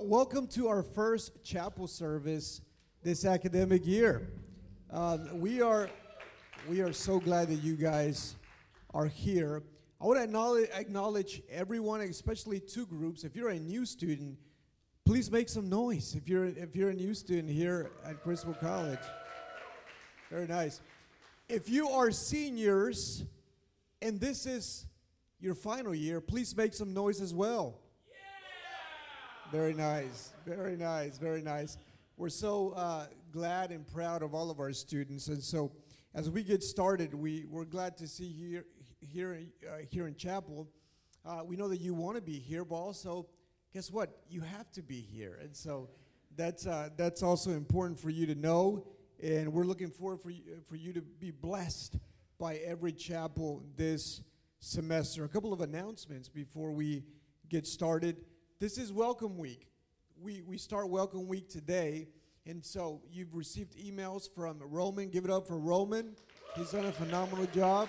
Well, welcome to our first chapel service this academic year. We are so glad that you guys are here. I want to acknowledge everyone, especially two groups. If you're a new student, please make some noise. If you're a new student here at Criswell College, very nice. If you are seniors and this is your final year, please make some noise as well. Very nice, very nice, very nice. We're so glad and proud of all of our students. And so as we get started, we're glad to see you here in chapel. We know that you want to be here, but also, guess what? You have to be here. And so that's also important for you to know. And we're looking forward for you to be blessed by every chapel this semester. A couple of announcements before we get started. This is Welcome Week. We start Welcome Week today, and so you've received emails from Roman. Give it up for Roman. He's done a phenomenal job.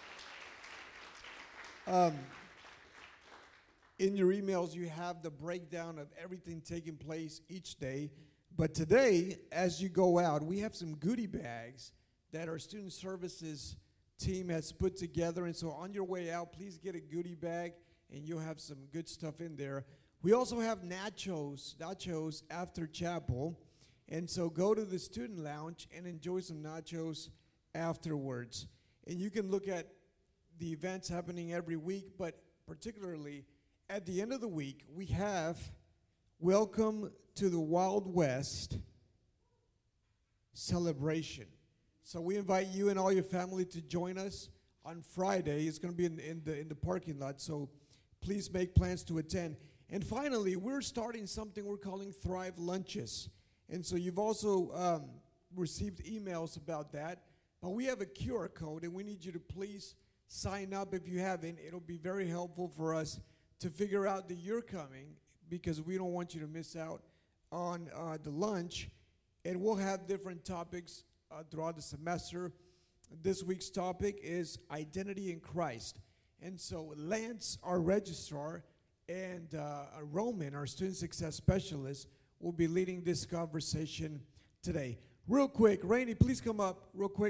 In your emails, you have the breakdown of everything taking place each day. But today, as you go out, we have some goodie bags that our student services team has put together. And so on your way out, please get a goodie bag, and you'll have some good stuff in there. We also have nachos after chapel, and so go to the student lounge and enjoy some nachos afterwards. And you can look at the events happening every week, but particularly at the end of the week, we have Welcome to the Wild West celebration. So we invite you and all your family to join us on Friday. It's going to be in the parking lot, so please make plans to attend. And finally, we're starting something we're calling Thrive Lunches. And so you've also received emails about that. But we have a QR code, and we need you to please sign up if you haven't. It'll be very helpful for us to figure out that you're coming, because we don't want you to miss out on the lunch. And we'll have different topics throughout the semester. This week's topic is Identity in Christ. And so Lance, our registrar, and Roman, our student success specialist, will be leading this conversation today. Real quick, Rainey, please come up real quick.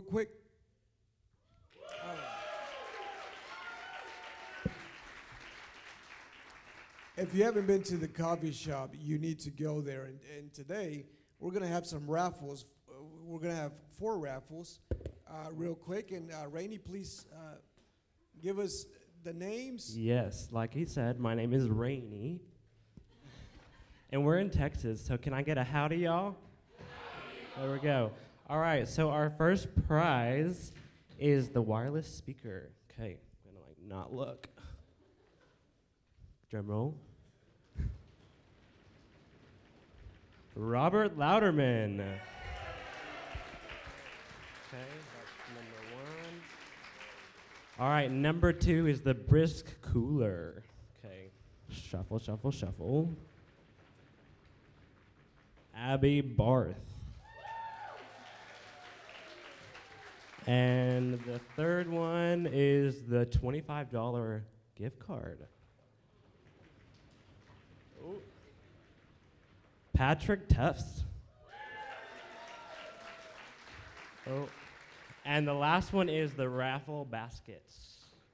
If you haven't been to the coffee shop, you need to go there. And today, we're going to have some raffles. We're going to have 4 raffles real quick. And Rainey, please give us the names. Yes, like he said, my name is Rainey. And we're in Texas, so can I get a howdy, y'all? Howdy. There we go. All right, so our first prize is the wireless speaker. Okay, I'm going to not look. Drum roll. Robert Louderman. Okay, that's number 1. All right, number 2 is the Brisk Cooler. Okay, shuffle, shuffle, shuffle. Abby Barth. And the third one is the $25 gift card. Ooh. Patrick Tufts. Oh. And the last one is the raffle baskets.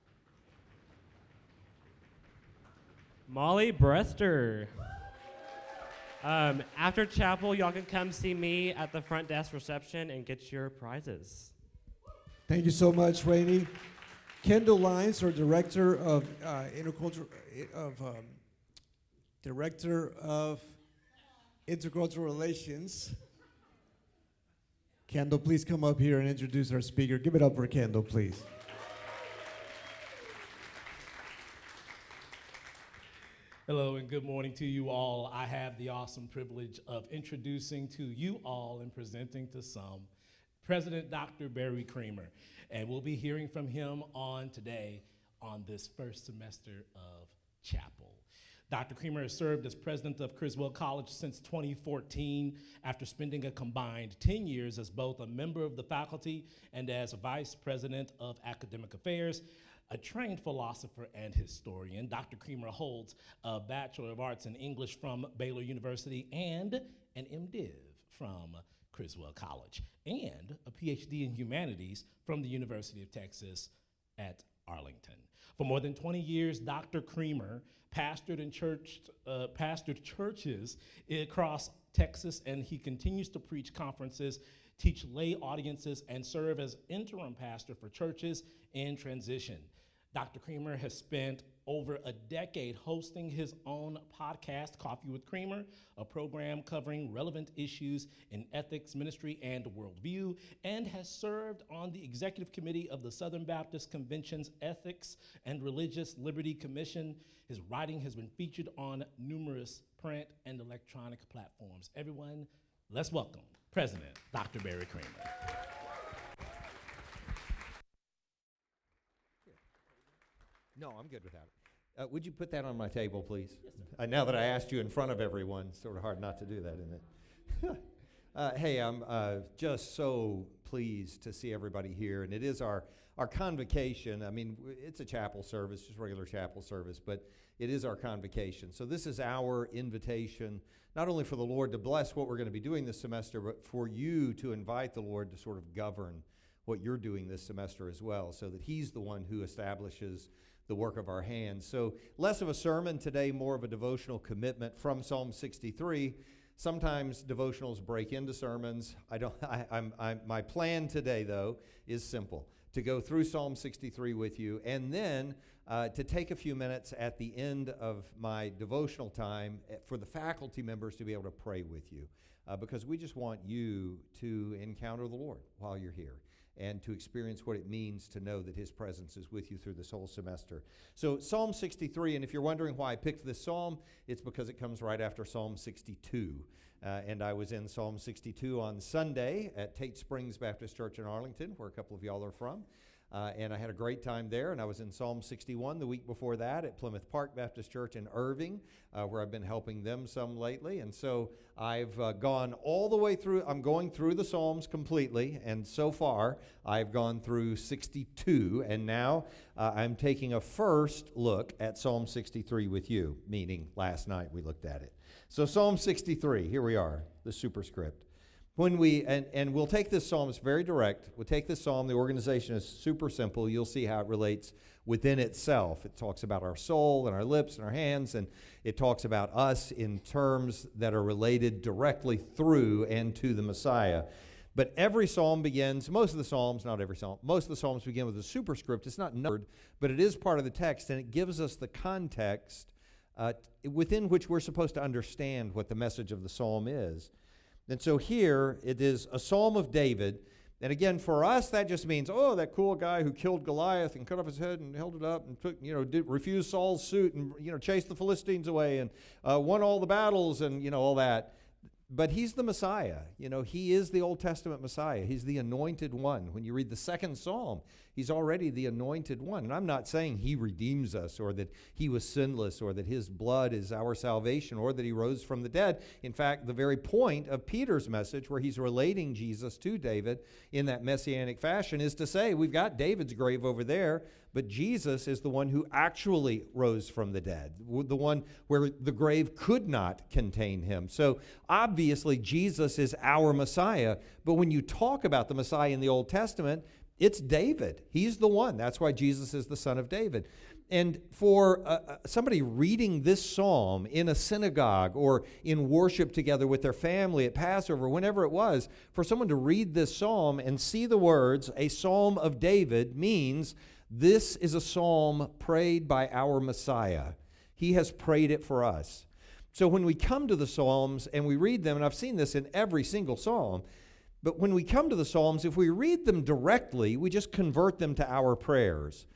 Molly Brester. After chapel, y'all can come see me at the front desk reception and get your prizes. Thank you so much, Rainey. Kendall Lyons, our director of intercultural relations. Kendall, please come up here and introduce our speaker. Give it up for Kendall, please. Hello and good morning to you all. I have the awesome privilege of introducing to you all and presenting to some President Dr. Barry Creamer. And we'll be hearing from him on today on this first semester of chapel. Dr. Creamer has served as president of Criswell College since 2014 after spending a combined 10 years as both a member of the faculty and as vice president of academic affairs. A trained philosopher and historian, Dr. Creamer holds a Bachelor of Arts in English from Baylor University and an MDiv from Criswell College, and a PhD in Humanities from the University of Texas at Arlington. For more than 20 years, Dr. Creamer pastored churches across Texas, and he continues to preach conferences, teach lay audiences, and serve as interim pastor for churches in transition. Dr. Creamer has spent over a decade hosting his own podcast, Coffee with Creamer, a program covering relevant issues in ethics, ministry, and worldview, and has served on the executive committee of the Southern Baptist Convention's Ethics and Religious Liberty Commission. His writing has been featured on numerous print and electronic platforms. Everyone, let's welcome President Dr. Barry Creamer. No, I'm good without it. Would you put that on my table, please? Yes, sir. Now that I asked you in front of everyone, it's sort of hard not to do that, isn't it? Hey, I'm just so pleased to see everybody here, and it is our convocation. I mean, it's a chapel service, just regular chapel service, but it is our convocation. So this is our invitation, not only for the Lord to bless what we're going to be doing this semester, but for you to invite the Lord to sort of govern what you're doing this semester as well, so that He's the one who establishes the work of our hands. So less of a sermon today, more of a devotional commitment from Psalm 63. Sometimes devotionals break into sermons. My plan today, though, is simple: to go through Psalm 63 with you, and then to take a few minutes at the end of my devotional time for the faculty members to be able to pray with you, because we just want you to encounter the Lord while you're here, and to experience what it means to know that His presence is with you through this whole semester. So Psalm 63, and if you're wondering why I picked this psalm, it's because it comes right after Psalm 62. And I was in Psalm 62 on Sunday at Tate Springs Baptist Church in Arlington, where a couple of y'all are from. And I had a great time there, and I was in Psalm 61 the week before that at Plymouth Park Baptist Church in Irving, where I've been helping them some lately. And so I've gone all the way through. I'm going through the Psalms completely, and so far I've gone through 62, and now I'm taking a first look at Psalm 63 with you, meaning last night we looked at it. So Psalm 63, here we are, the superscript. When we, and we'll take this psalm, it's very direct. We'll take this psalm, the organization is super simple. You'll see how it relates within itself. It talks about our soul and our lips and our hands, and it talks about us in terms that are related directly through and to the Messiah. But every psalm begins, most of the psalms, not every psalm, most of the psalms begin with a superscript. It's not numbered, but it is part of the text, and it gives us the context within which we're supposed to understand what the message of the psalm is. And so here it is a psalm of David. And again, for us, that just means, oh, that cool guy who killed Goliath and cut off his head and held it up and took, refused Saul's suit and, chased the Philistines away and won all the battles and, all that. But he's the Messiah. He is the Old Testament Messiah. He's the anointed one. When you read the second psalm, he's already the anointed one. And I'm not saying he redeems us or that he was sinless or that his blood is our salvation or that he rose from the dead. In fact, the very point of Peter's message, where he's relating Jesus to David in that messianic fashion, is to say we've got David's grave over there, but Jesus is the one who actually rose from the dead, the one where the grave could not contain him. So obviously Jesus is our Messiah, but when you talk about the Messiah in the Old Testament, it's David. He's the one. That's why Jesus is the son of David. And for somebody reading this psalm in a synagogue or in worship together with their family at Passover, whenever it was, for someone to read this psalm and see the words, a psalm of David, means this is a psalm prayed by our Messiah. He has prayed it for us. So when we come to the Psalms and we read them, and I've seen this in every single psalm, but when we come to the Psalms, if we read them directly, we just convert them to our prayers.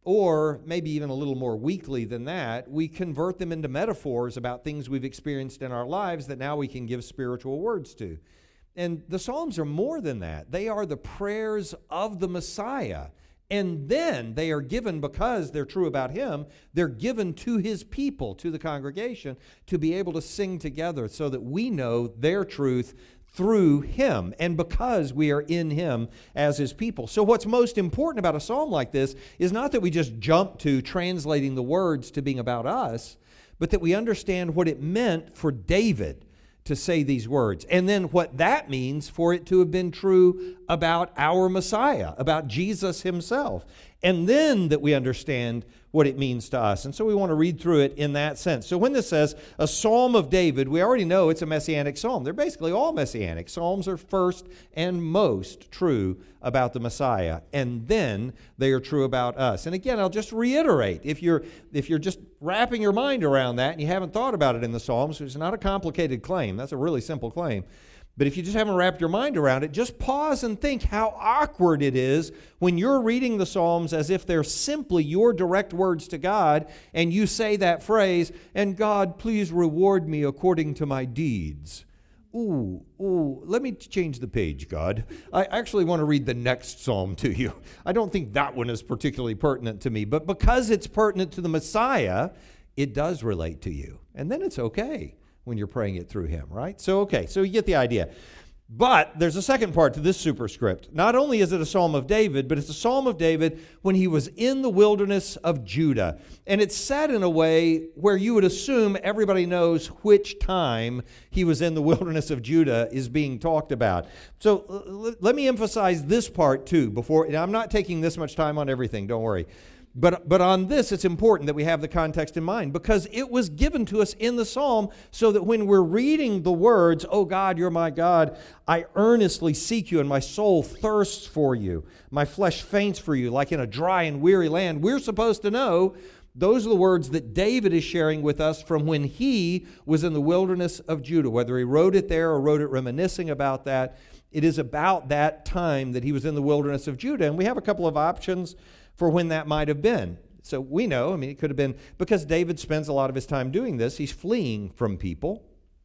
Or maybe even a little more weakly than that, we convert them into metaphors about things we've experienced in our lives that now we can give spiritual words to. And the Psalms are more than that. They are the prayers of the Messiah. And then they are given, because they're true about him, they're given to his people, to the congregation, to be able to sing together so that we know their truth through him and because we are in him as his people. So what's most important about a psalm like this is not that we just jump to translating the words to being about us, but that we understand what it meant for David to say these words, and then what that means for it to have been true about our Messiah, about Jesus himself, and then that we understand what it means to us. And so we want to read through it in that sense. So when this says a psalm of David, we already know it's a messianic psalm. They're basically all messianic. Psalms are first and most true about the Messiah, and then they are true about us. And again, I'll just reiterate, if you're just wrapping your mind around that and you haven't thought about it in the Psalms, it's not a complicated claim. That's a really simple claim. But if you just haven't wrapped your mind around it, just pause and think how awkward it is when you're reading the Psalms as if they're simply your direct words to God, and you say that phrase, "And God, please reward me according to my deeds." Ooh, let me change the page, God. I actually want to read the next psalm to you. I don't think that one is particularly pertinent to me, but because it's pertinent to the Messiah, it does relate to you. And then it's okay when you're praying it through him, right? So you get the idea. But there's a second part to this superscript. Not only is it a psalm of David, but it's a psalm of David when he was in the wilderness of Judah. And it's said in a way where you would assume everybody knows which time he was in the wilderness of Judah is being talked about. So let me emphasize this part too before, and I'm not taking this much time on everything, don't worry. But on this, it's important that we have the context in mind, because it was given to us in the psalm so that when we're reading the words, "Oh God, you're my God, I earnestly seek you, and my soul thirsts for you. My flesh faints for you, like in a dry and weary land," we're supposed to know those are the words that David is sharing with us from when he was in the wilderness of Judah. Whether he wrote it there or wrote it reminiscing about that, it is about that time that he was in the wilderness of Judah. And we have a couple of options for when that might have been. So we know, it could have been, because David spends a lot of his time doing this, he's fleeing from people.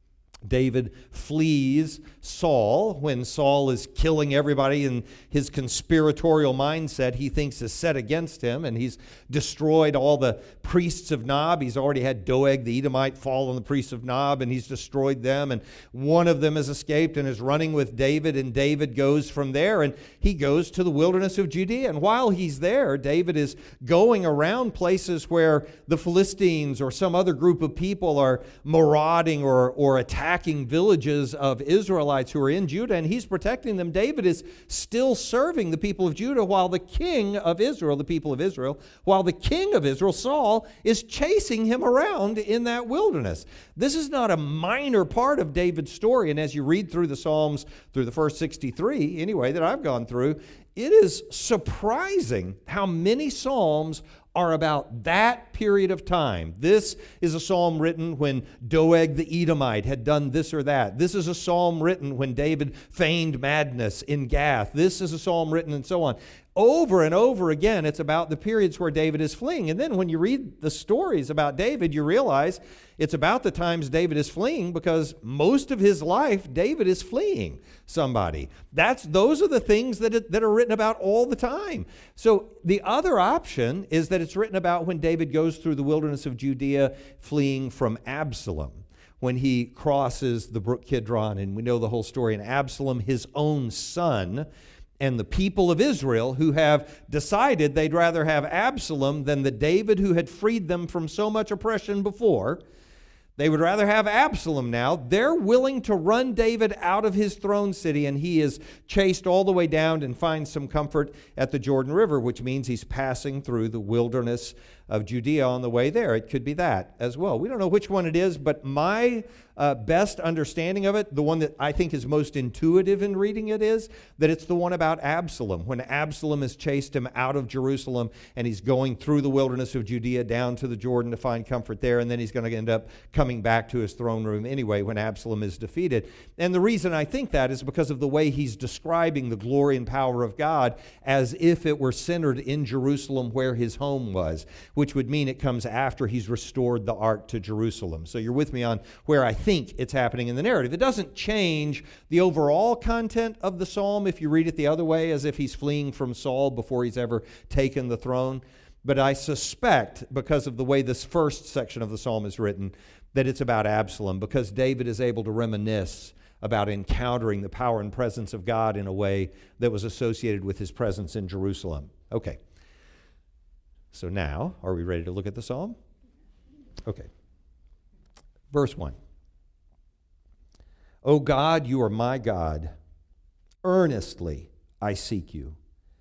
David flees Saul when Saul is killing everybody in his conspiratorial mindset he thinks is set against him, and he's destroyed all the priests of Nob. He's already had Doeg the Edomite fall on the priests of Nob, and he's destroyed them, and one of them has escaped and is running with David, and David goes from there, and he goes to the wilderness of Judea. And while he's there, David is going around places where the Philistines or some other group of people are marauding or attacking villages of Israelites who are in Judah, and he's protecting them. David is still serving the people of Judah while the king of Israel, the people of Israel, while the king of Israel, Saul, is chasing him around in that wilderness. This is not a minor part of David's story, and as you read through the Psalms, through the first 63, anyway, that I've gone through, it is surprising how many Psalms are about that period of time. This is a psalm written when Doeg the Edomite had done this or that. This is a psalm written when David feigned madness in Gath. This is a psalm written, and so on. Over and over again, it's about the periods where David is fleeing. And then when you read the stories about David, you realize it's about the times David is fleeing, because most of his life, David is fleeing somebody. Those are the things that are written about all the time. So the other option is that it's written about when David goes through the wilderness of Judea fleeing from Absalom, when he crosses the brook Kidron, and we know the whole story. And Absalom, his own son, and the people of Israel who have decided they'd rather have Absalom than the David who had freed them from so much oppression before. They would rather have Absalom now. They're willing to run David out of his throne city, and he is chased all the way down and finds some comfort at the Jordan River, which means he's passing through the wilderness of Judea on the way there. It could be that as well. We don't know which one it is, but my best understanding of it, the one that I think is most intuitive in reading it, is that it's the one about Absalom, when Absalom has chased him out of Jerusalem and he's going through the wilderness of Judea down to the Jordan to find comfort there, and then he's going to end up coming back to his throne room anyway when Absalom is defeated. And the reason I think that is because of the way he's describing the glory and power of God as if it were centered in Jerusalem where his home was, which would mean it comes after he's restored the ark to Jerusalem. So you're with me on where I think it's happening in the narrative. It doesn't change the overall content of the psalm if you read it the other way, as if he's fleeing from Saul before he's ever taken the throne. But I suspect, because of the way this first section of the psalm is written, that it's about Absalom, because David is able to reminisce about encountering the power and presence of God in a way that was associated with his presence in Jerusalem. Okay. So now, are we ready to look at the psalm? Okay. Verse 1. O God, you are my God. Earnestly I seek you.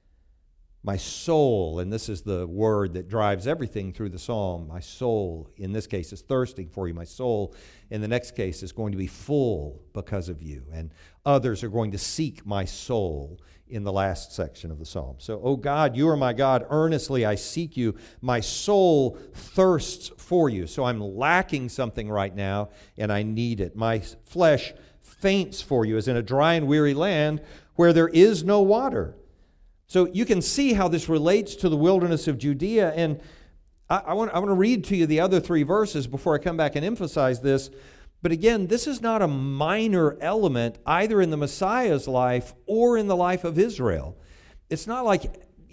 My soul, and this is the word that drives everything through the psalm, my soul, in this case, is thirsting for you. My soul, in the next case, is going to be full because of you. And others are going to seek my soul in the last section of the psalm. So, O God, you are my God. Earnestly I seek you. My soul thirsts for you. So I'm lacking something right now, and I need it. My flesh faints for you, as in a dry and weary land where there is no water. So you can see how this relates to the wilderness of Judea, and I want to read to you the other 3 verses before I come back and emphasize this. But again, this is not a minor element either in the Messiah's life or in the life of Israel. It's not like,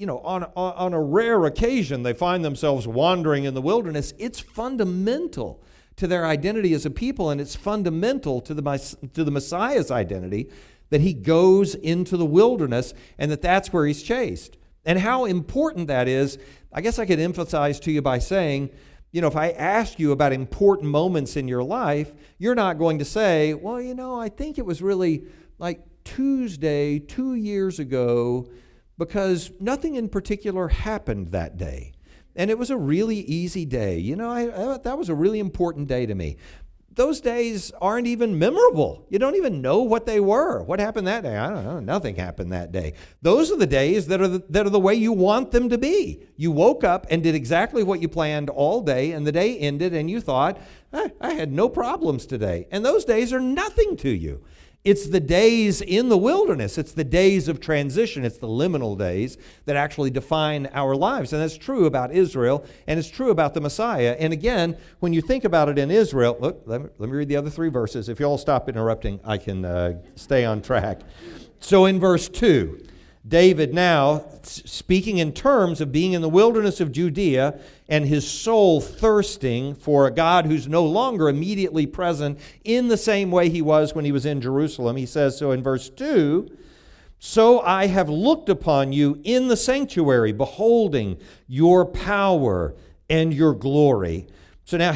on a rare occasion they find themselves wandering in the wilderness. It's fundamental to their identity as a people, and it's fundamental to the Messiah's identity that he goes into the wilderness and that's where he's chased. And how important that is, I guess I could emphasize to you by saying, if I ask you about important moments in your life, you're not going to say, well, I think it was really like Tuesday 2 years ago because nothing in particular happened that day. And it was a really easy day. That was a really important day to me. Those days aren't even memorable. You don't even know what they were. What happened that day? I don't know. Nothing happened that day. Those are the days that are the way you want them to be. You woke up and did exactly what you planned all day, and the day ended, and you thought, I had no problems today. And those days are nothing to you. It's the days in the wilderness. It's the days of transition. It's the liminal days that actually define our lives. And that's true about Israel, and it's true about the Messiah. And again, when you think about it in Israel, look, let me read the other 3 verses. If you all stop interrupting, I can stay on track. So in verse 2, David now, speaking in terms of being in the wilderness of Judea and his soul thirsting for a God who's no longer immediately present in the same way he was when he was in Jerusalem. He says so in verse 2, so I have looked upon you in the sanctuary, beholding your power and your glory. So now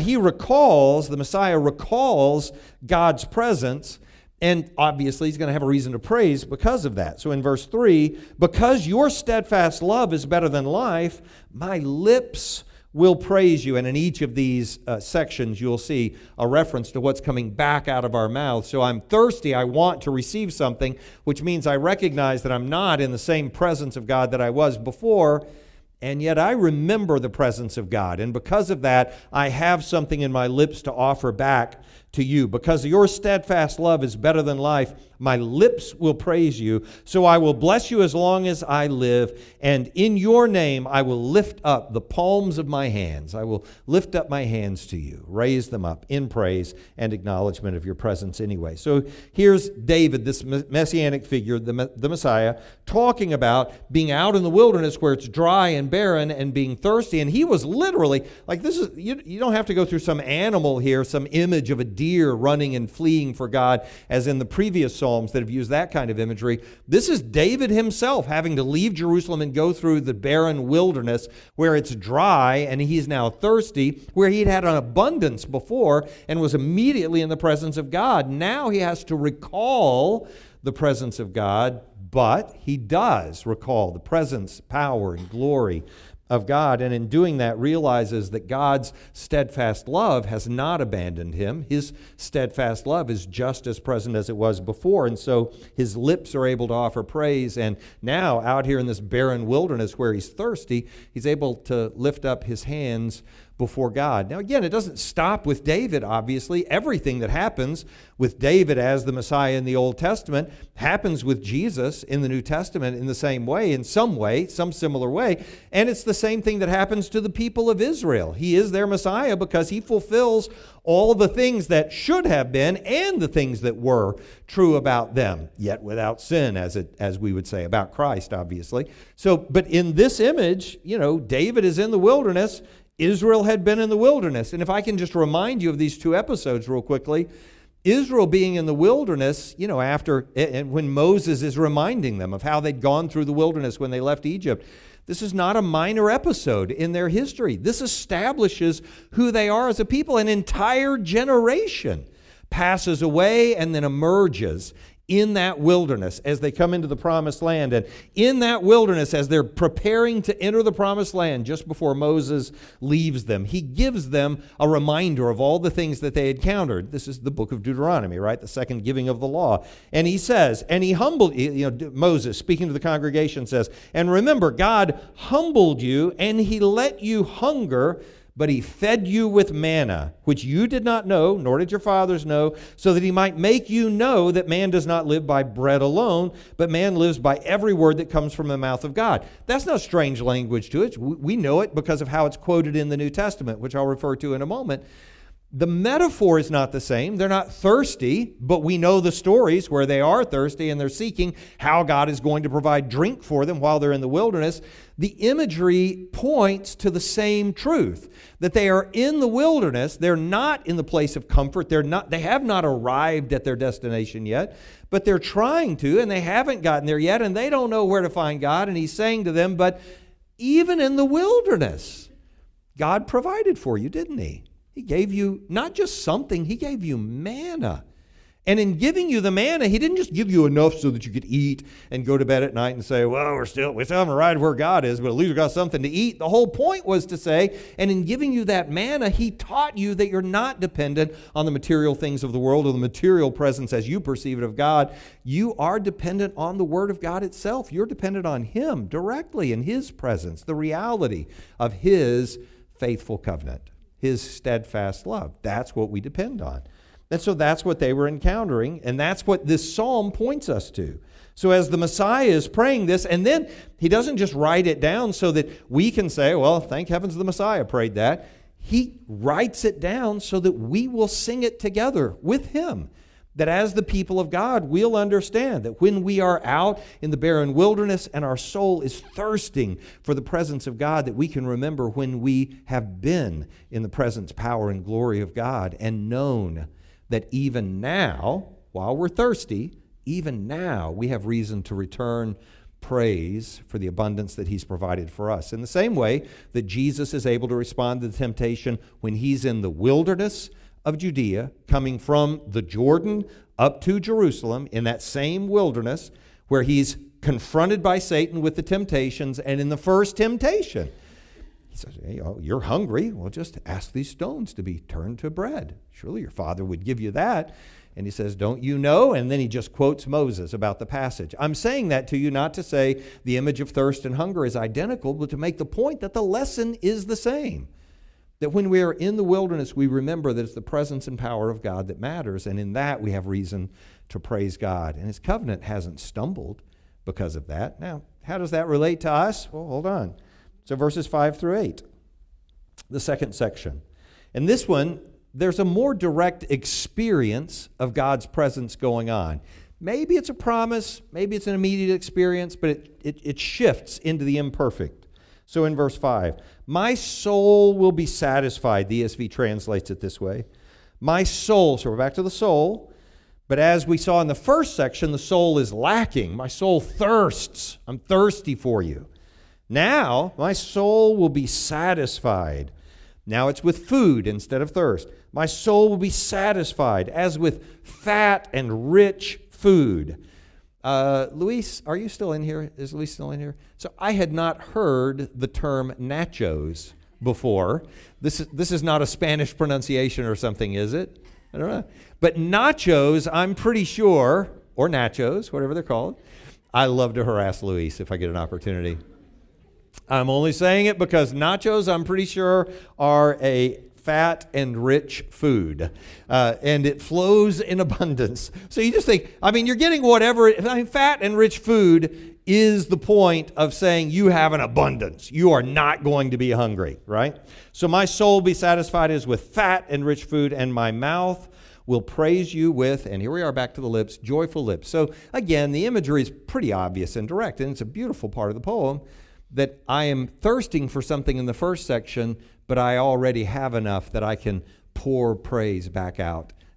the Messiah recalls God's presence. And obviously, he's going to have a reason to praise because of that. So in verse 3, because your steadfast love is better than life, my lips will praise you. And in each of these sections, you'll see a reference to what's coming back out of our mouths. So I'm thirsty. I want to receive something, which means I recognize that I'm not in the same presence of God that I was before. And yet I remember the presence of God. And because of that, I have something in my lips to offer back to you. Because your steadfast love is better than life, my lips will praise you. So I will bless you as long as I live. And in your name, I will lift up the palms of my hands. I will lift up my hands to you, raise them up in praise and acknowledgement of your presence anyway. So here's David, this messianic figure, the Messiah, talking about being out in the wilderness where it's dry and barren and being thirsty. And he was literally, like this is, you don't have to go through some animal here, some image of a deer running and fleeing for God, as in the previous Psalms that have used that kind of imagery. This is David himself having to leave Jerusalem and go through the barren wilderness where it's dry and he's now thirsty, where he'd had an abundance before and was immediately in the presence of God. Now he has to recall the presence of God, but he does recall the presence, power, and glory of God, and in doing that realizes that God's steadfast love has not abandoned him. His steadfast love is just as present as it was before, and so his lips are able to offer praise, and now out here in this barren wilderness where he's thirsty, he's able to lift up his hands before God. Now again, it doesn't stop with David, obviously. Everything that happens with David as the Messiah in the Old Testament happens with Jesus in the New Testament in the same way, some similar way. And it's the same thing that happens to the people of Israel. He is their Messiah because he fulfills all the things that should have been and the things that were true about them, yet without sin, as we would say about Christ, obviously. So, but in this image, David is in the wilderness. Israel had been in the wilderness. And if I can just remind you of these 2 episodes real quickly, Israel being in the wilderness, after, and when Moses is reminding them of how they'd gone through the wilderness when they left Egypt, this is not a minor episode in their history. This establishes who they are as a people. An entire generation passes away and then emerges in that wilderness as they come into the promised land. And in that wilderness, as they're preparing to enter the promised land just before Moses leaves them, he gives them a reminder of all the things that they had encountered. This is the book of Deuteronomy, right? The second giving of the law. And he says, and he humbled, Moses speaking to the congregation says, and remember, God humbled you and he let you hunger, but he fed you with manna, which you did not know, nor did your fathers know, so that he might make you know that man does not live by bread alone, but man lives by every word that comes from the mouth of God. That's not strange language to it. We know it because of how it's quoted in the New Testament, which I'll refer to in a moment. The metaphor is not the same. They're not thirsty, but we know the stories where they are thirsty and they're seeking how God is going to provide drink for them while they're in the wilderness. The imagery points to the same truth, that they are in the wilderness. They're not in the place of comfort. They have not arrived at their destination yet, but they're trying to, and they haven't gotten there yet, and they don't know where to find God. And he's saying to them, but even in the wilderness, God provided for you, didn't he? He gave you not just something, he gave you manna. And in giving you the manna, he didn't just give you enough so that you could eat and go to bed at night and say, well, we still haven't arrived where God is, but at least we got something to eat. The whole point was to say, and in giving you that manna, he taught you that you're not dependent on the material things of the world or the material presence as you perceive it of God. You are dependent on the Word of God itself. You're dependent on him directly in his presence, the reality of his faithful covenant, his steadfast love. That's what we depend on. And so that's what they were encountering, and that's what this psalm points us to. So as the Messiah is praying this, and then he doesn't just write it down so that we can say, well, thank heavens the Messiah prayed that. He writes it down so that we will sing it together with him. That as the people of God, we'll understand that when we are out in the barren wilderness and our soul is thirsting for the presence of God, that we can remember when we have been in the presence, power, and glory of God and known that even now, while we're thirsty, even now we have reason to return praise for the abundance that he's provided for us. In the same way that Jesus is able to respond to the temptation when he's in the wilderness of Judea, coming from the Jordan up to Jerusalem in that same wilderness where he's confronted by Satan with the temptations. And in the first temptation, he says, hey, you're hungry. Well, just ask these stones to be turned to bread. Surely your father would give you that. And he says, don't you know? And then he just quotes Moses about the passage. I'm saying that to you not to say the image of thirst and hunger is identical, but to make the point that the lesson is the same. That when we are in the wilderness, we remember that it's the presence and power of God that matters, and in that we have reason to praise God. And his covenant hasn't stumbled because of that. Now, how does that relate to us? Well, hold on. So verses 5 through 8, the second section. And this one, there's a more direct experience of God's presence going on. Maybe it's a promise, maybe it's an immediate experience, but it shifts into the imperfect. So in verse 5, my soul will be satisfied. The ESV translates it this way. My soul, so we're back to the soul, but as we saw in the first section, the soul is lacking. My soul thirsts. I'm thirsty for you. Now, my soul will be satisfied. Now it's with food instead of thirst. My soul will be satisfied as with fat and rich food. Luis, are you still in here? Is Luis still in here? So I had not heard the term nachos before. This is not a Spanish pronunciation or something, is it? I don't know. But nachos, I'm pretty sure, or nachos, whatever they're called. I love to harass Luis if I get an opportunity. I'm only saying it because nachos, I'm pretty sure, are a fat and rich food, and it flows in abundance. So you just think, you're getting whatever. Fat and rich food is the point of saying you have an abundance. You are not going to be hungry, right? So my soul will be satisfied as with fat and rich food, and my mouth will praise you with, and here we are back to the lips, joyful lips. So again, the imagery is pretty obvious and direct, and it's a beautiful part of the poem that I am thirsting for something in the first section, but I already have enough that I can pour praise back out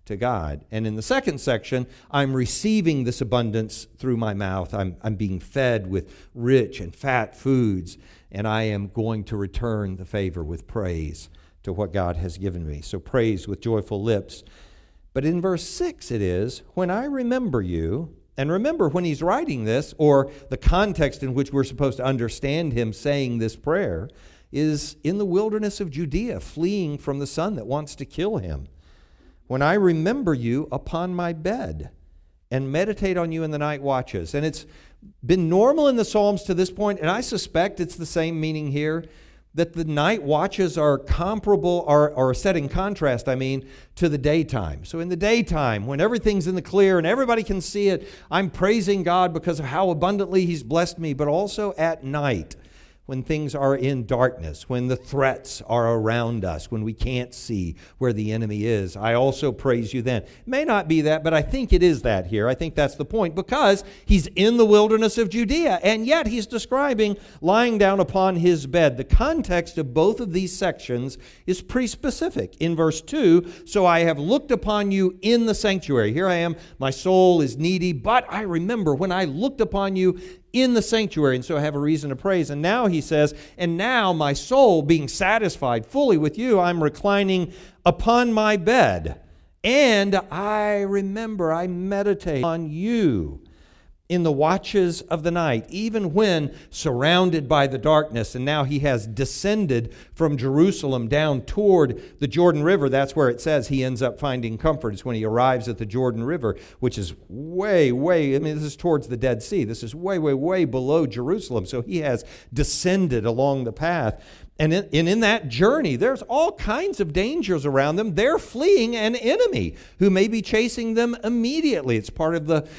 to God. And in the second section, I'm receiving this abundance through my mouth. I'm being fed with rich and fat foods, and I am going to return the favor with praise to what God has given me. So praise with joyful lips. But in verse 6 it is, when I remember you, and remember when he's writing this, or the context in which we're supposed to understand him saying this prayer, is in the wilderness of Judea, fleeing from the son that wants to kill him. When I remember you upon my bed and meditate on you in the night watches. And it's been normal in the Psalms to this point, and I suspect it's the same meaning here, that the night watches are comparable, or set in contrast, to the daytime. So in the daytime, when everything's in the clear and everybody can see it, I'm praising God because of how abundantly he's blessed me. But also at night, when things are in darkness, when the threats are around us, when we can't see where the enemy is, I also praise you then. It may not be that, but I think it is that here. I think that's the point, because he's in the wilderness of Judea, and yet he's describing lying down upon his bed. The context of both of these sections is pretty specific. In verse 2, so I have looked upon you in the sanctuary. Here I am, my soul is needy, but I remember when I looked upon you in the sanctuary, and so I have a reason to praise. And now he says, and now my soul being satisfied fully with you, I'm reclining upon my bed, and I remember, I meditate on you in the watches of the night, even when surrounded by the darkness. And now he has descended from Jerusalem down toward the Jordan River. That's where it says he ends up finding comfort, is when he arrives at the Jordan River, which is way, this is towards the Dead Sea. This is way below Jerusalem. So he has descended along the path. And in that journey, there's all kinds of dangers around them. They're fleeing an enemy who may be chasing them immediately. It's part of the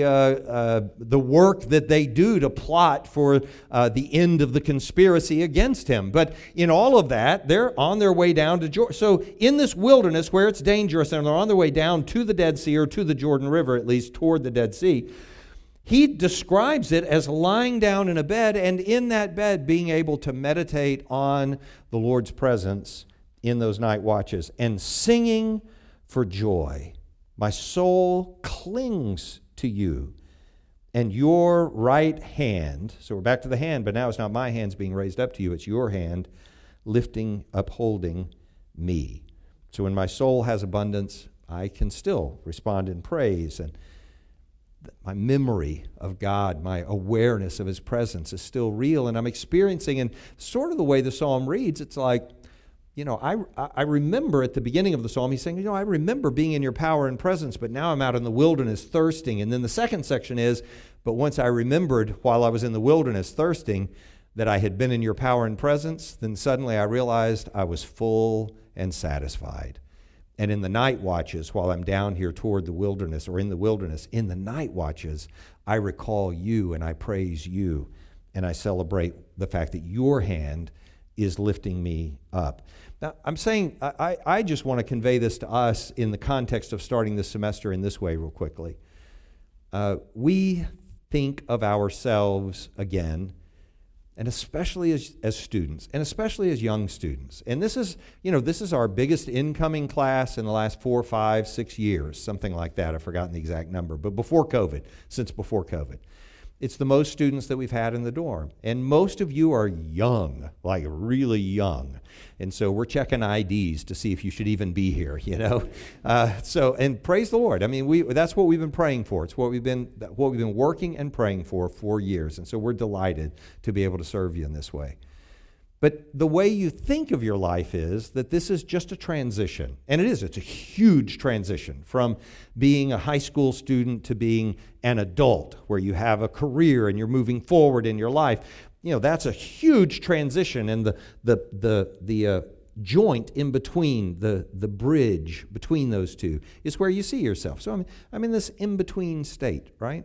work that they do to plot for the end of the conspiracy against him. But in all of that, they're on their way down to Jordan. So in this wilderness where it's dangerous, and they're on their way down to the Dead Sea, or to the Jordan River, at least toward the Dead Sea, he describes it as lying down in a bed, and in that bed being able to meditate on the Lord's presence in those night watches and singing for joy. My soul clings to you, and your right hand, so we're back to the hand, but now it's not my hands being raised up to you, it's your hand lifting, upholding me. So when my soul has abundance, I can still respond in praise, and my memory of God, my awareness of his presence is still real, and I'm experiencing, and sort of the way the psalm reads, it's like, I remember at the beginning of the psalm, he's saying, I remember being in your power and presence, but now I'm out in the wilderness thirsting. And then the second section is, but once I remembered while I was in the wilderness thirsting that I had been in your power and presence, then suddenly I realized I was full and satisfied. And in the night watches, while I'm down here toward the wilderness, or in the wilderness, in the night watches, I recall you and I praise you, and I celebrate the fact that your hand is lifting me up. Now, I'm saying, I just want to convey this to us in the context of starting this semester in this way real quickly. We think of ourselves again, and especially as students, and especially as young students. And this is our biggest incoming class in the last 4, 5, 6 years, something like that. I've forgotten the exact number, but since before COVID. It's the most students that we've had in the dorm. And most of you are young, like really young. And so we're checking IDs to see if you should even be here, and praise the Lord. That's what we've been praying for. It's what we've been working and praying for years. And so we're delighted to be able to serve you in this way. But the way you think of your life is that this is just a transition. And it is. It's a huge transition from being a high school student to being an adult, where you have a career and you're moving forward in your life. That's a huge transition. And the joint in between, the bridge between those two, is where you see yourself. So I'm in this in-between state, right?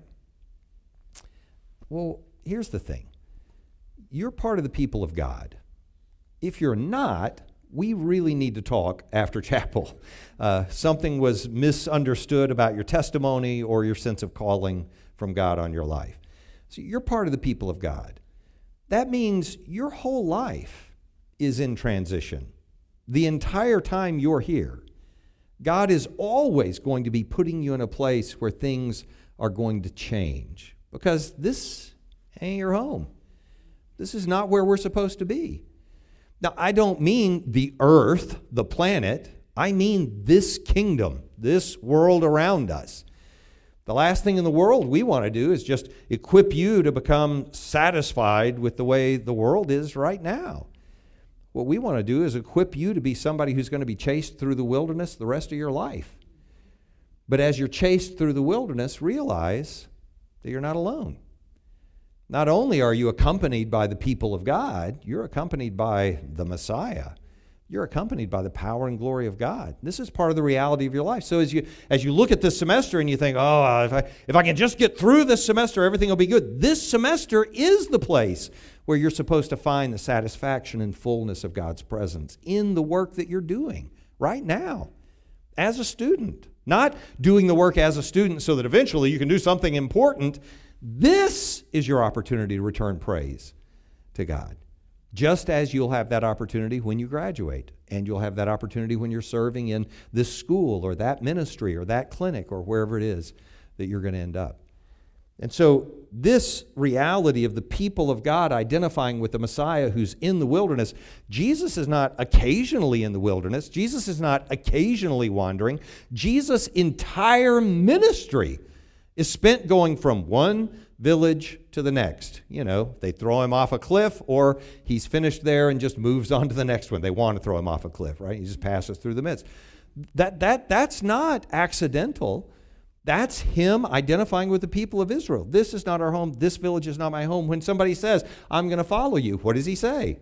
Well, here's the thing. You're part of the people of God. If you're not, we really need to talk after chapel. Something was misunderstood about your testimony or your sense of calling from God on your life. So you're part of the people of God. That means your whole life is in transition. The entire time you're here, God is always going to be putting you in a place where things are going to change, because this ain't your home. This is not where we're supposed to be. Now, I don't mean the earth, the planet. I mean this kingdom, this world around us. The last thing in the world we want to do is just equip you to become satisfied with the way the world is right now. What we want to do is equip you to be somebody who's going to be chased through the wilderness the rest of your life. But as you're chased through the wilderness, realize that you're not alone. Not only are you accompanied by the people of God, you're accompanied by the Messiah. You're accompanied by the power and glory of God. This is part of the reality of your life. So as you look at this semester and you think, if I can just get through this semester, everything will be good. This semester is the place where you're supposed to find the satisfaction and fullness of God's presence in the work that you're doing right now as a student. Not doing the work as a student so that eventually you can do something important. This is your opportunity to return praise to God. Just as you'll have that opportunity when you graduate, and you'll have that opportunity when you're serving in this school or that ministry or that clinic or wherever it is that you're going to end up. And so this reality of the people of God identifying with the Messiah who's in the wilderness, Jesus is not occasionally in the wilderness. Jesus is not occasionally wandering. Jesus' entire ministry is spent going from one village to the next. You know, they throw him off a cliff, or he's finished there and just moves on to the next one. They want to throw him off a cliff, right? He just passes through the midst. That's not accidental. That's him identifying with the people of Israel. This is not our home. This village is not my home. When somebody says, I'm going to follow you, what does he say?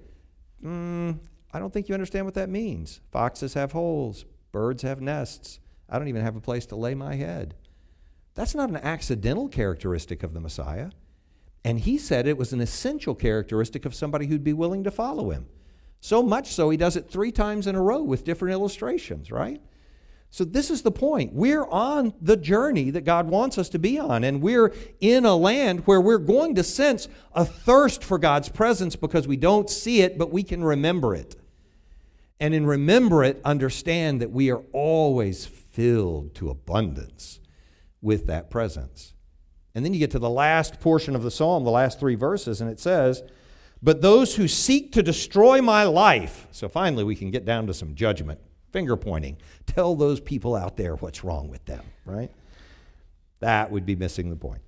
I don't think you understand what that means. Foxes have holes. Birds have nests. I don't even have a place to lay my head. That's not an accidental characteristic of the Messiah. And he said it was an essential characteristic of somebody who'd be willing to follow him. So much so, he does it 3 times in a row with different illustrations, right? So this is the point. We're on the journey that God wants us to be on, and we're in a land where we're going to sense a thirst for God's presence because we don't see it, but we can remember it. And in remember it, understand that we are always filled to abundance with that presence. And then you get to the last portion of the psalm, the last 3 verses, and it says, but those who seek to destroy my life. So finally we can get down to some judgment, finger pointing. Tell those people out there what's wrong with them, right? That would be missing the point.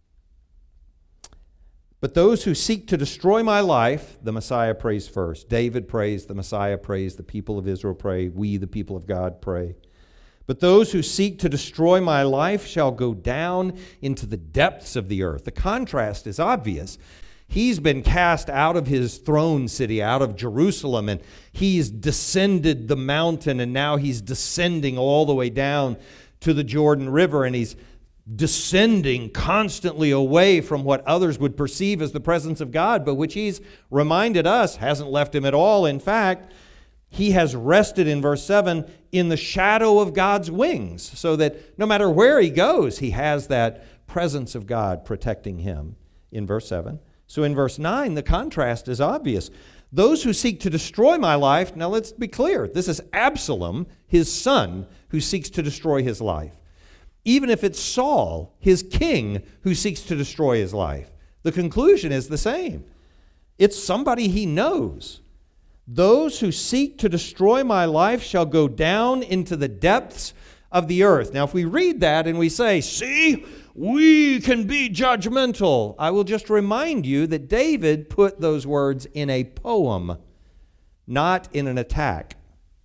But those who seek to destroy my life, the Messiah prays first. David prays, the Messiah prays, the people of Israel pray, we, the people of God, pray. But those who seek to destroy my life shall go down into the depths of the earth. The contrast is obvious. He's been cast out of his throne city, out of Jerusalem, and he's descended the mountain, and now he's descending all the way down to the Jordan River, and he's descending constantly away from what others would perceive as the presence of God, but which he's reminded us hasn't left him at all. In fact, he has rested, in verse 7, in the shadow of God's wings, so that no matter where he goes, he has that presence of God protecting him, in verse 7. So in verse 9, the contrast is obvious. Those who seek to destroy my life, now let's be clear, this is Absalom, his son, who seeks to destroy his life. Even if it's Saul, his king, who seeks to destroy his life, the conclusion is the same. It's somebody he knows. Those who seek to destroy my life shall go down into the depths of the earth. Now, if we read that and we say, see, we can be judgmental, I will just remind you that David put those words in a poem, not in an attack.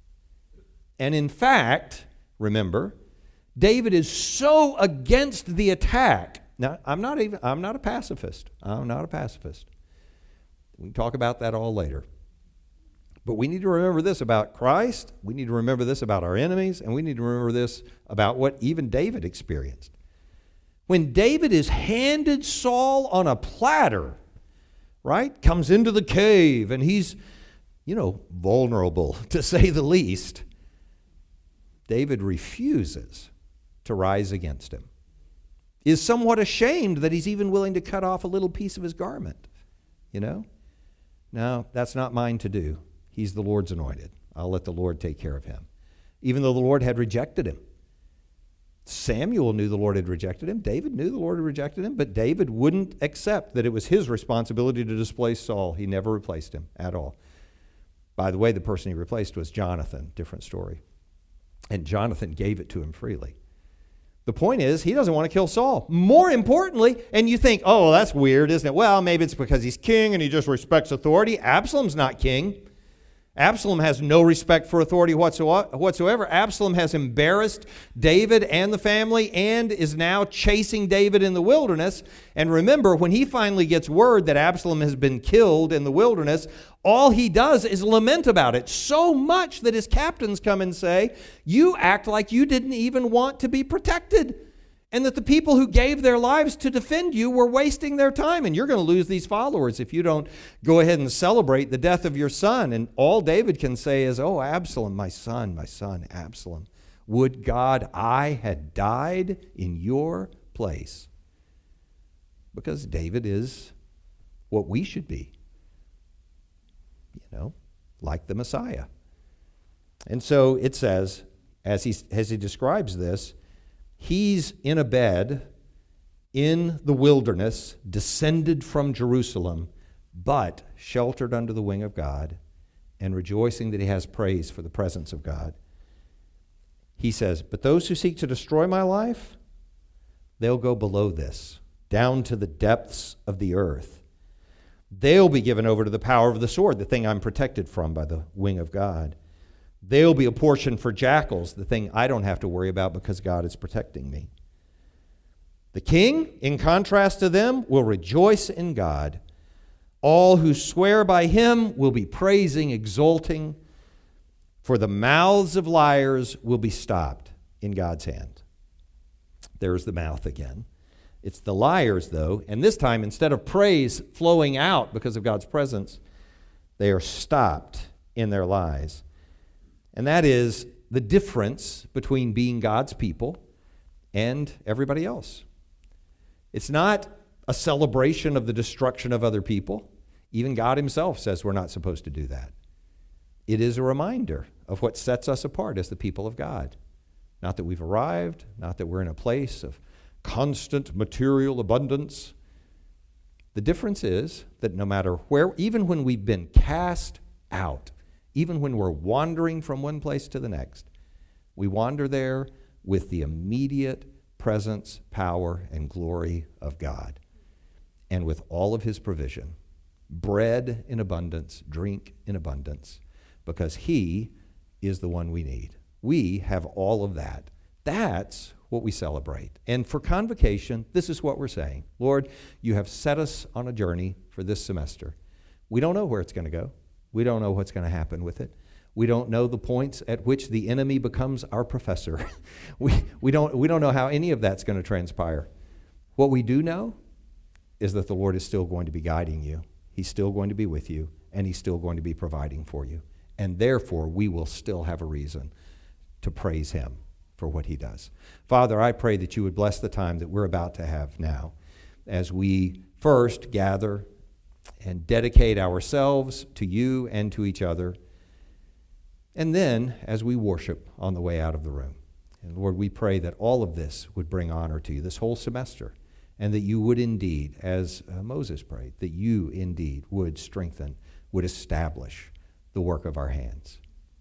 And in fact, remember, David is so against the attack. Now, I'm not a pacifist. I'm not a pacifist. We can talk about that all later. But we need to remember this about Christ, we need to remember this about our enemies, and we need to remember this about what even David experienced. When David is handed Saul on a platter, right, comes into the cave, and he's, vulnerable, to say the least, David refuses to rise against him, is somewhat ashamed that he's even willing to cut off a little piece of his garment, No, that's not mine to do. He's the Lord's anointed. I'll let the Lord take care of him. even though the Lord had rejected him. Samuel knew the Lord had rejected him. David knew the Lord had rejected him, but David wouldn't accept that it was his responsibility to displace Saul. He never replaced him at all. By the way, the person he replaced was Jonathan, different story. And Jonathan gave it to him freely. The point is, he doesn't want to kill Saul. More importantly, and you think, oh, that's weird, isn't it? Well, maybe it's because he's king and he just respects authority. Absalom's not king. Absalom has no respect for authority whatsoever. Absalom has embarrassed David and the family and is now chasing David in the wilderness. And remember, when he finally gets word that Absalom has been killed in the wilderness, all he does is lament about it, so much that his captains come and say, you act like you didn't even want to be protected, and that the people who gave their lives to defend you were wasting their time, and you're going to lose these followers if you don't go ahead and celebrate the death of your son. And all David can say is, oh, Absalom, my son, Absalom, would God I had died in your place. Because David is what we should be, like the Messiah. And so it says, as he describes this, he's in a bed in the wilderness, descended from Jerusalem, but sheltered under the wing of God and rejoicing that he has praise for the presence of God. He says, but those who seek to destroy my life, they'll go below this, down to the depths of the earth. They'll be given over to the power of the sword, the thing I'm protected from by the wing of God. They'll be a portion for jackals, the thing I don't have to worry about because God is protecting me. The king, in contrast to them, will rejoice in God. All who swear by him will be praising, exulting, for the mouths of liars will be stopped in God's hand. There's the mouth again. It's the liars, though, and this time, instead of praise flowing out because of God's presence, they are stopped in their lies. And that is the difference between being God's people and everybody else. It's not a celebration of the destruction of other people. Even God himself says we're not supposed to do that. It is a reminder of what sets us apart as the people of God. Not that we've arrived, not that we're in a place of constant material abundance. The difference is that no matter where, even when we've been cast out, even when we're wandering from one place to the next, we wander there with the immediate presence, power, and glory of God, and with all of his provision, bread in abundance, drink in abundance, because he is the one we need. We have all of that. That's what we celebrate. And for Convocation, this is what we're saying. Lord, you have set us on a journey for this semester. We don't know where it's going to go. We don't know what's going to happen with it. We don't know the points at which the enemy becomes our professor. we don't know how any of that's going to transpire. What we do know is that the Lord is still going to be guiding you. He's still going to be with you, and he's still going to be providing for you. And therefore, we will still have a reason to praise him for what he does. Father, I pray that you would bless the time that we're about to have now as we first gather and dedicate ourselves to you and to each other, and then as we worship on the way out of the room. And Lord, we pray that all of this would bring honor to you this whole semester, and that you would indeed, as Moses prayed, that you indeed would strengthen, would establish the work of our hands.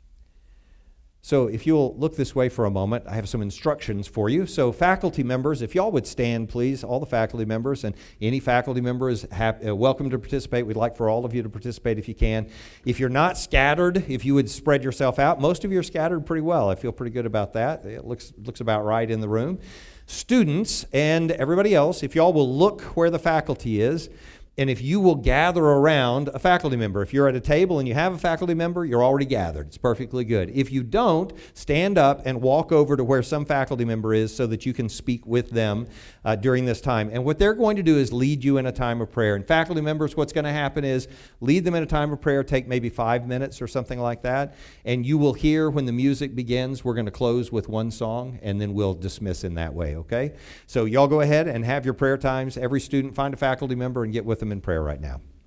So if you'll look this way for a moment, I have some instructions for you. So faculty members, if y'all would stand, please, all the faculty members, and any faculty member is welcome to participate. We'd like for all of you to participate if you can. If you're not scattered, if you would spread yourself out. Most of you are scattered pretty well. I feel pretty good about that. It looks about right in the room. Students and everybody else, if y'all will look where the faculty is, and if you will gather around a faculty member. If you're at a table and you have a faculty member, you're already gathered. It's perfectly good. If you don't, stand up and walk over to where some faculty member is so that you can speak with them during this time. And what they're going to do is lead you in a time of prayer. And faculty members, what's going to happen is lead them in a time of prayer, take maybe 5 minutes or something like that. And you will hear when the music begins, we're going to close with one song, and then we'll dismiss in that way, okay? So y'all go ahead and have your prayer times. Every student, find a faculty member and get with them in prayer right now.